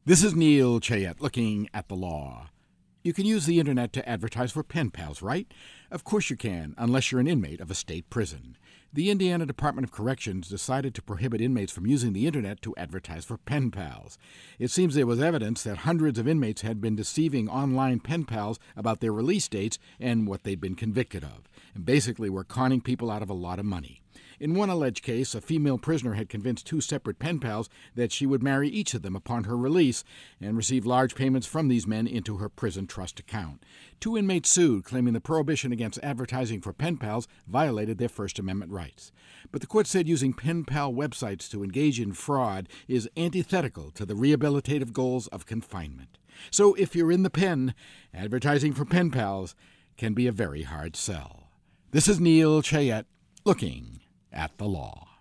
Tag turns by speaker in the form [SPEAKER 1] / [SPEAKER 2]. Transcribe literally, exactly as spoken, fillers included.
[SPEAKER 1] This is Neil Chayette looking at the law. You can use the internet to advertise for pen pals, right? Of course you can, unless you're an inmate of a state prison. The Indiana Department of Corrections decided to prohibit inmates from using the internet to advertise for pen pals. It seems there was evidence that hundreds of inmates had been deceiving online pen pals about their release dates and what they'd been convicted of, and basically were conning people out of a lot of money. In one alleged case, a female prisoner had convinced two separate pen pals that she would marry each of them upon her release and receive large payments from these men into her prison trust account. Two inmates sued, claiming the prohibition against advertising for pen pals violated their First Amendment rights. But the court said using pen pal websites to engage in fraud is antithetical to the rehabilitative goals of confinement. So if you're in the pen, advertising for pen pals can be a very hard sell. This is Neil Chayette looking at the law.